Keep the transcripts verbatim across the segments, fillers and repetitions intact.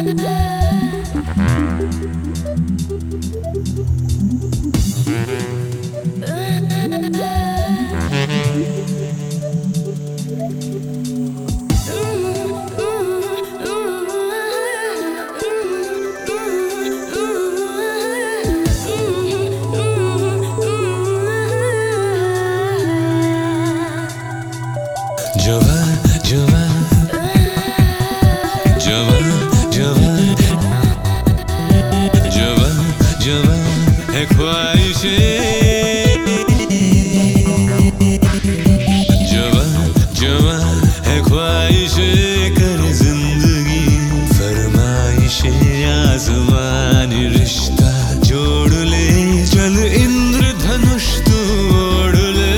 जवान जवान जवान जवान जवान जवान है ख्वाहिशें, जवान जवान है ख्वाहिशें, करे जिंदगी फरमाइशें, आज़मान रिश्ता जोड़ ले, चल इंद्रधनुष तू ओढ़ ले।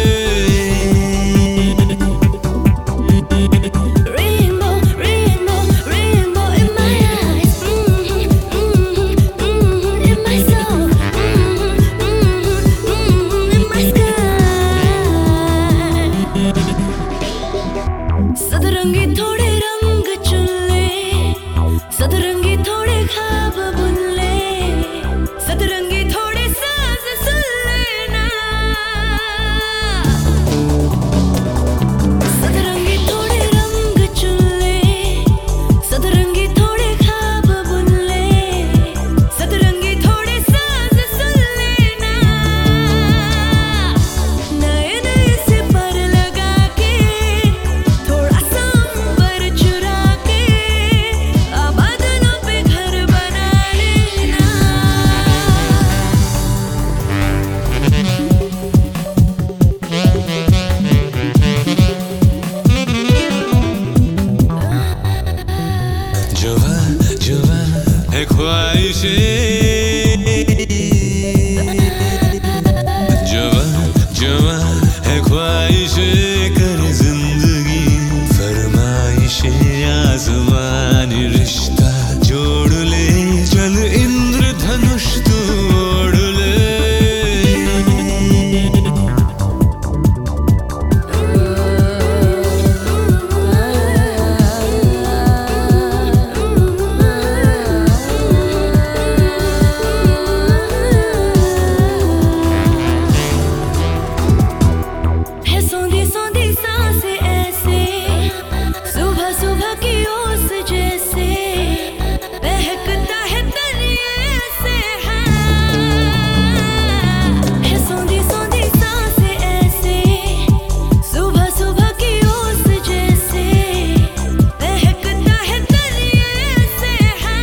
सतरंगी थोड़े रंग चुन ले, सतरंगी थोड़े ख्वाब बुन ले, सतरंगी थोड़े साज सुन लेना। सतरंगी थोड़े रंग चुन ले, सतरंगी थोड़े ख्वाब बुन ले, सतरंगी थोड़े साज सुन लेना। नए नए से पर लगा के, थोड़ा सा अंबर चुरा के, आबादनों पे घर बना लेना। जवान जवान है ख्वाहिशें, जवान जवान है ख्वाहिशें, करे जिंदगी फरमाइशें, आज़मान रिश्ता जोड़ ले, चल इंद्रधनुष तू ओढ़ ले। है सौंधी सौंधी सांसें ऐसे, सुबह सुबह की ओस जैसे, बहकता है दरिया ऐसे। है सौंधी सौंधी सांसें ऐसे, सुबह सुबह की ओस जैसे, बहकता है दरिया ऐसे।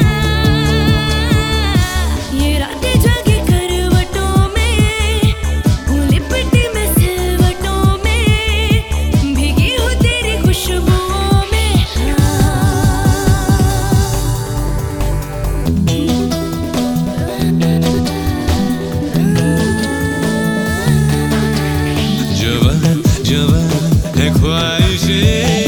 ये रातें जागी करवटों में, लिपटी में सिलवटों में, भीगी हूँ तेरी खुशबुओं में। जवान जवान है ख्वाहिशें।